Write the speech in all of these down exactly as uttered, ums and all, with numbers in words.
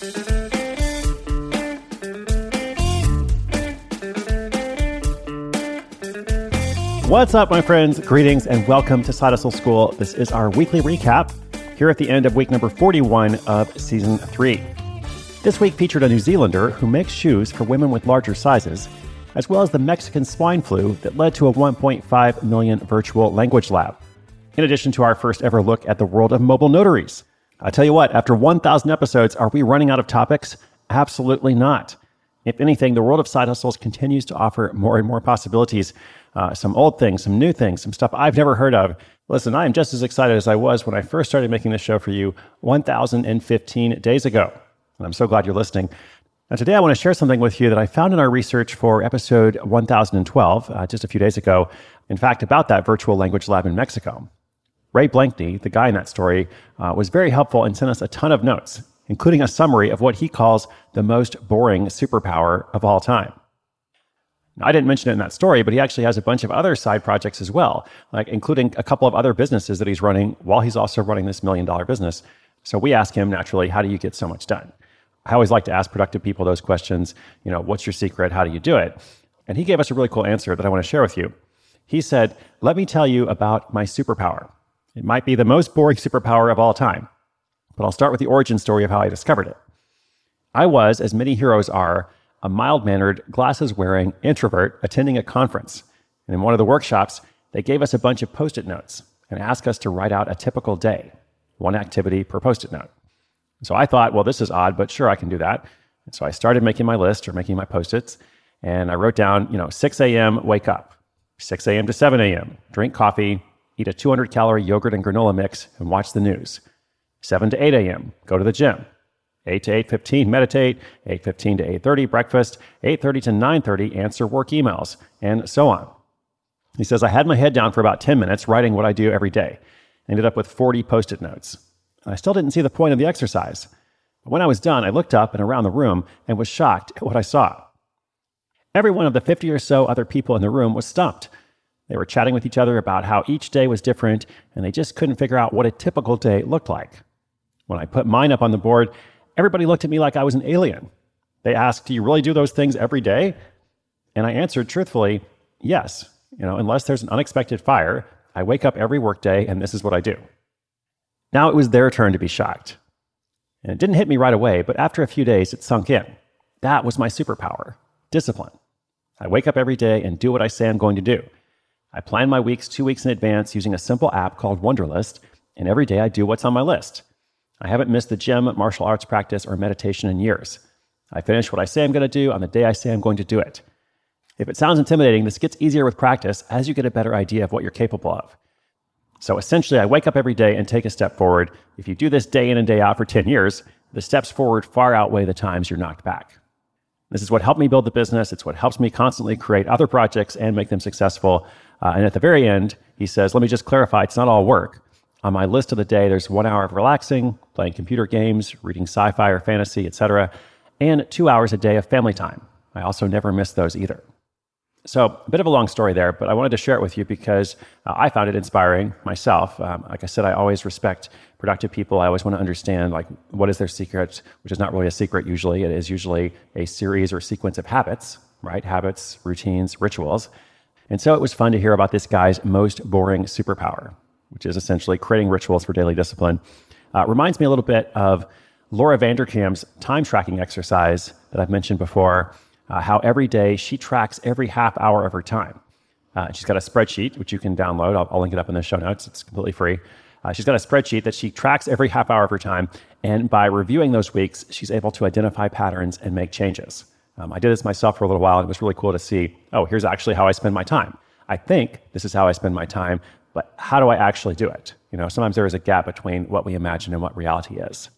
What's up, my friends? Greetings and welcome to Side Hustle School. This is our weekly recap here at the end of week number forty-one of season three. This week featured a New Zealander who makes shoes for women with larger sizes, as well as the Mexican swine flu that led to a one point five million virtual language lab. In addition to our first ever look at the world of mobile notaries. I tell you what, after one thousand episodes, are we running out of topics? Absolutely not. If anything, the world of side hustles continues to offer more and more possibilities. Uh, some old things, some new things, some stuff I've never heard of. Listen, I am just as excited as I was when I first started making this show for you one thousand fifteen days ago. And I'm so glad you're listening. Now, today I want to share something with you that I found in our research for episode one thousand twelve, uh, just a few days ago. In fact, about that virtual language lab in Mexico. Ray Blankney, the guy in that story, uh, was very helpful and sent us a ton of notes, including a summary of what he calls the most boring superpower of all time. Now, I didn't mention it in that story, but he actually has a bunch of other side projects as well, like including a couple of other businesses that he's running while he's also running this million dollar business. So we ask him naturally, how do you get so much done? I always like to ask productive people those questions. You know, what's your secret? How do you do it? And he gave us a really cool answer that I want to share with you. He said, let me tell you about my superpower. It might be the most boring superpower of all time, but I'll start with the origin story of how I discovered it. I was, as many heroes are, a mild-mannered, glasses-wearing introvert attending a conference. And in one of the workshops, they gave us a bunch of Post-it notes and asked us to write out a typical day, one activity per Post-it note. So I thought, well, this is odd, but sure, I can do that. And so I started making my list or making my Post-its, and I wrote down, you know, six a.m., wake up. six a.m. to seven a.m., drink coffee, eat a two hundred calorie yogurt and granola mix, and watch the news. seven to eight a.m., go to the gym. eight to eight fifteen, meditate. eight fifteen to eight thirty, breakfast. eight thirty to nine thirty, answer work emails, and so on. He says, I had my head down for about ten minutes writing what I do every day. I ended up with forty Post-it notes. I still didn't see the point of the exercise. But when I was done, I looked up and around the room and was shocked at what I saw. Every one of the fifty or so other people in the room was stumped. They were chatting with each other about how each day was different, and they just couldn't figure out what a typical day looked like. When I put mine up on the board, everybody looked at me like I was an alien. They asked, do you really do those things every day? And I answered truthfully, yes. You know, unless there's an unexpected fire, I wake up every workday and this is what I do. Now it was their turn to be shocked. And it didn't hit me right away, but after a few days, it sunk in. That was my superpower, discipline. I wake up every day and do what I say I'm going to do. I plan my weeks two weeks in advance using a simple app called Wunderlist, and every day I do what's on my list. I haven't missed the gym, martial arts practice, or meditation in years. I finish what I say I'm going to do on the day I say I'm going to do it. If it sounds intimidating, this gets easier with practice as you get a better idea of what you're capable of. So essentially, I wake up every day and take a step forward. If you do this day in and day out for ten years, the steps forward far outweigh the times you're knocked back. This is what helped me build the business. It's what helps me constantly create other projects and make them successful. Uh, and at the very end, he says, let me just clarify, it's not all work. On my list of the day, there's one hour of relaxing, playing computer games, reading sci-fi or fantasy, et cetera, and two hours a day of family time. I also never miss those either. So a bit of a long story there, but I wanted to share it with you because uh, I found it inspiring myself. Um, like I said, I always respect productive people. I always want to understand, like, what is their secret, which is not really a secret usually. It is usually a series or sequence of habits, right? Habits, routines, rituals. And so it was fun to hear about this guy's most boring superpower, which is essentially creating rituals for daily discipline. Uh, reminds me a little bit of Laura Vanderkam's time tracking exercise that I've mentioned before, uh, how every day she tracks every half hour of her time. Uh, she's got a spreadsheet, which you can download. I'll, I'll link it up in the show notes. It's completely free. Uh, she's got a spreadsheet that she tracks every half hour of her time. And by reviewing those weeks, she's able to identify patterns and make changes. Um, I did this myself for a little while, and it was really cool to see, oh, here's actually how I spend my time. I think this is how I spend my time, but how do I actually do it? You know, sometimes there is a gap between what we imagine and what reality is.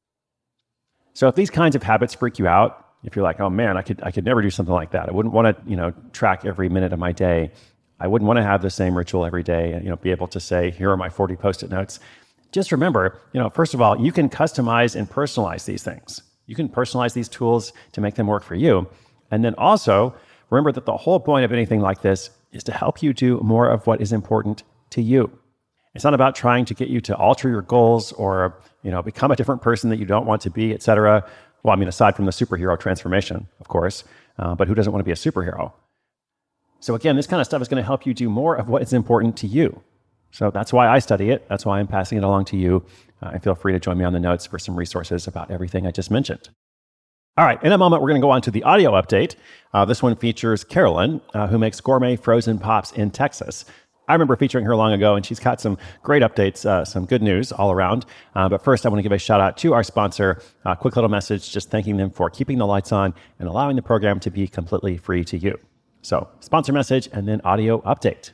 So if these kinds of habits freak you out, if you're like, oh man, I could I could never do something like that. I wouldn't want to, you know, track every minute of my day. I wouldn't want to have the same ritual every day and, you know, be able to say, here are my forty Post-it notes. Just remember, you know, first of all, you can customize and personalize these things. You can personalize these tools to make them work for you. And then also remember that the whole point of anything like this is to help you do more of what is important to you. It's not about trying to get you to alter your goals or, you know, become a different person that you don't want to be, et cetera. Well, I mean, aside from the superhero transformation, of course, uh, but who doesn't want to be a superhero? So again, this kind of stuff is going to help you do more of what is important to you. So that's why I study it. That's why I'm passing it along to you. Uh, and feel free to join me on the notes for some resources about everything I just mentioned. All right, in a moment, we're going to go on to the audio update. Uh, this one features Carolyn, uh, who makes gourmet frozen pops in Texas. I remember featuring her long ago, and she's got some great updates, uh, some good news all around. Uh, but first, I want to give a shout out to our sponsor. A quick little message just thanking them for keeping the lights on and allowing the program to be completely free to you. So, sponsor message and then audio update.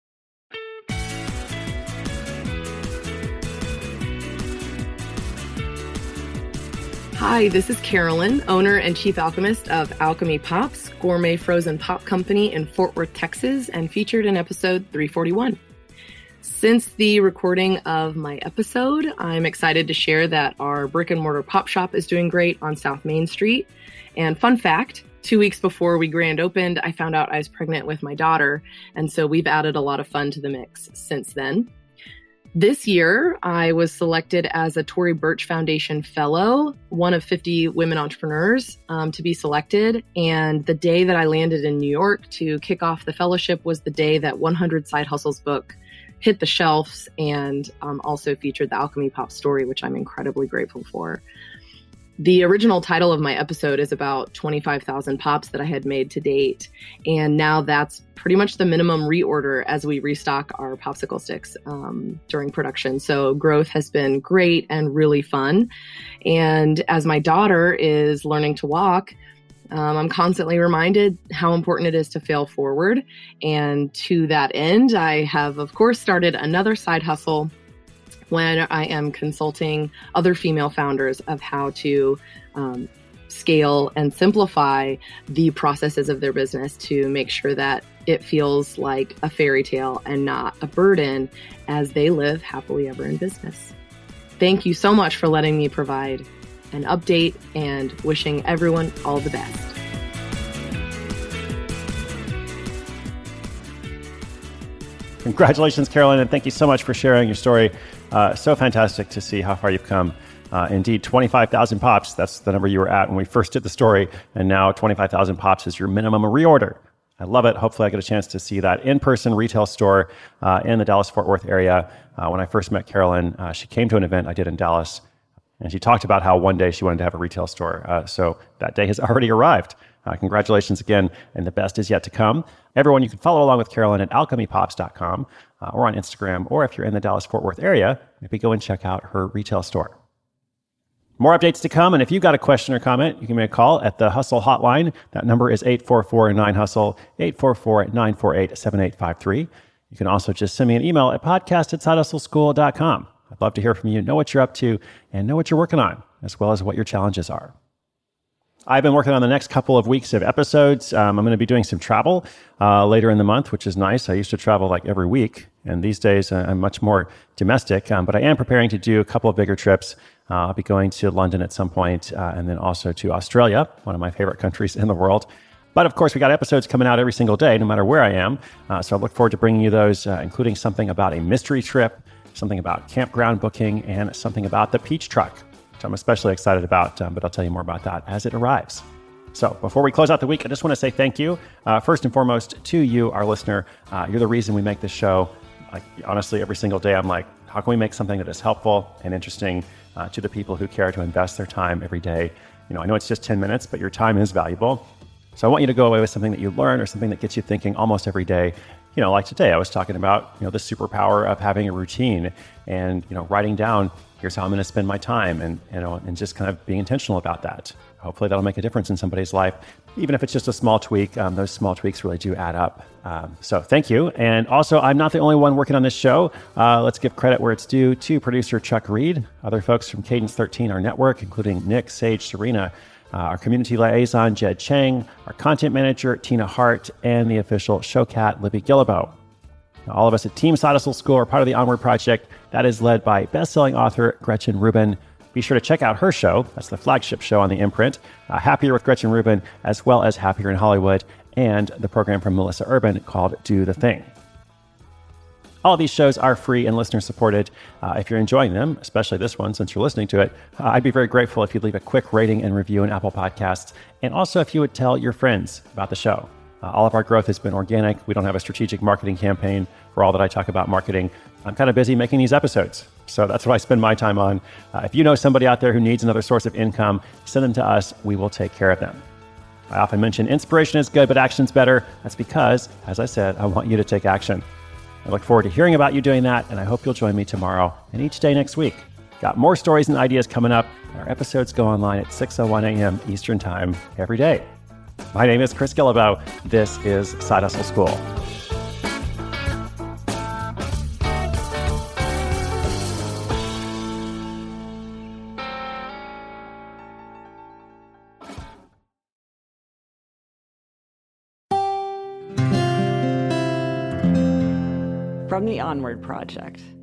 Hi, this is Carolyn, owner and chief alchemist of Alchemy Pops, gourmet frozen pop company in Fort Worth, Texas, and featured in episode three forty-one. Since the recording of my episode, I'm excited to share that our brick and mortar pop shop is doing great on South Main Street. And fun fact, two weeks before we grand opened, I found out I was pregnant with my daughter. And so we've added a lot of fun to the mix since then. This year, I was selected as a Tory Burch Foundation Fellow, one of fifty women entrepreneurs um, to be selected. And the day that I landed in New York to kick off the fellowship was the day that one hundred Side Hustles book hit the shelves and um, also featured the Alchemy Pop story, which I'm incredibly grateful for. The original title of my episode is about twenty-five thousand pops that I had made to date. And now that's pretty much the minimum reorder as we restock our popsicle sticks um, during production. So growth has been great and really fun. And as my daughter is learning to walk, um, I'm constantly reminded how important it is to fail forward. And to that end, I have, of course, started another side hustle when I am consulting other female founders of how to um, scale and simplify the processes of their business to make sure that it feels like a fairy tale and not a burden as they live happily ever in business. Thank you so much for letting me provide an update and wishing everyone all the best. Congratulations, Carolyn, and thank you so much for sharing your story. Uh, so fantastic to see how far you've come. Uh, indeed, twenty-five thousand pops, that's the number you were at when we first did the story, and now twenty-five thousand pops is your minimum reorder. I love it. Hopefully I get a chance to see that in-person retail store uh, in the Dallas-Fort Worth area. Uh, when I first met Carolyn, uh, she came to an event I did in Dallas, and she talked about how one day she wanted to have a retail store. Uh, so that day has already arrived. Uh, congratulations again, and the best is yet to come. Everyone, you can follow along with Carolyn at alchemy pops dot com uh, or on Instagram, or if you're in the Dallas-Fort Worth area, maybe go and check out her retail store. More updates to come, and if you've got a question or comment, you can make a call at the Hustle Hotline. That number is eight four four nine hustle, eight four four nine four eight seven eight five three. You can also just send me an email at podcast at side hustle school dot com. I'd love to hear from you, know what you're up to, and know what you're working on, as well as what your challenges are. I've been working on the next couple of weeks of episodes. Um, I'm going to be doing some travel uh, later in the month, which is nice. I used to travel like every week, and these days uh, I'm much more domestic, um, but I am preparing to do a couple of bigger trips. Uh, I'll be going to London at some point, uh, and then also to Australia, one of my favorite countries in the world. But of course, we got episodes coming out every single day, no matter where I am. Uh, so I look forward to bringing you those, uh, including something about a mystery trip, something about campground booking, and something about the Peach Truck, which I'm especially excited about, um, but I'll tell you more about that as it arrives. So before we close out the week, I just want to say thank you, uh, first and foremost, to you, our listener. Uh, you're the reason we make this show. Like, honestly, every single day, I'm like, how can we make something that is helpful and interesting uh, to the people who care to invest their time every day? You know, I know it's just ten minutes, but your time is valuable. So I want you to go away with something that you learn or something that gets you thinking almost every day. You know, like today, I was talking about, you know, the superpower of having a routine and, you know, writing down, here's how I'm going to spend my time, and, you know, and just kind of being intentional about that. Hopefully that'll make a difference in somebody's life. Even if it's just a small tweak, um, those small tweaks really do add up. Um, so thank you. And also, I'm not the only one working on this show. Uh, let's give credit where it's due to producer Chuck Reed, other folks from Cadence thirteen, our network, including Nick, Sage, Serena, uh, our community liaison, Jed Chang, our content manager, Tina Hart, and the official show cat, Libby Gillibo. Now, all of us at Team Side Hustle School are part of the Onward Project that is led by best-selling author Gretchen Rubin. Be sure to check out her show. That's the flagship show on the imprint, uh, Happier with Gretchen Rubin, as well as Happier in Hollywood, and the program from Melissa Urban called Do the Thing. All of these shows are free and listener supported. Uh, if you're enjoying them, especially this one, since you're listening to it, uh, I'd be very grateful if you'd leave a quick rating and review in Apple Podcasts. And also if you would tell your friends about the show. Uh, all of our growth has been organic. We don't have a strategic marketing campaign for all that I talk about marketing. I'm kind of busy making these episodes, so that's what I spend my time on. Uh, if you know somebody out there who needs another source of income, send them to us. We will take care of them. I often mention inspiration is good, but action's better. That's because, as I said, I want you to take action. I look forward to hearing about you doing that, and I hope you'll join me tomorrow and each day next week. Got more stories and ideas coming up. Our episodes go online at six oh one a.m. Eastern Time every day. My name is Chris Guillebeau. This is Side Hustle School. From the Onward Project.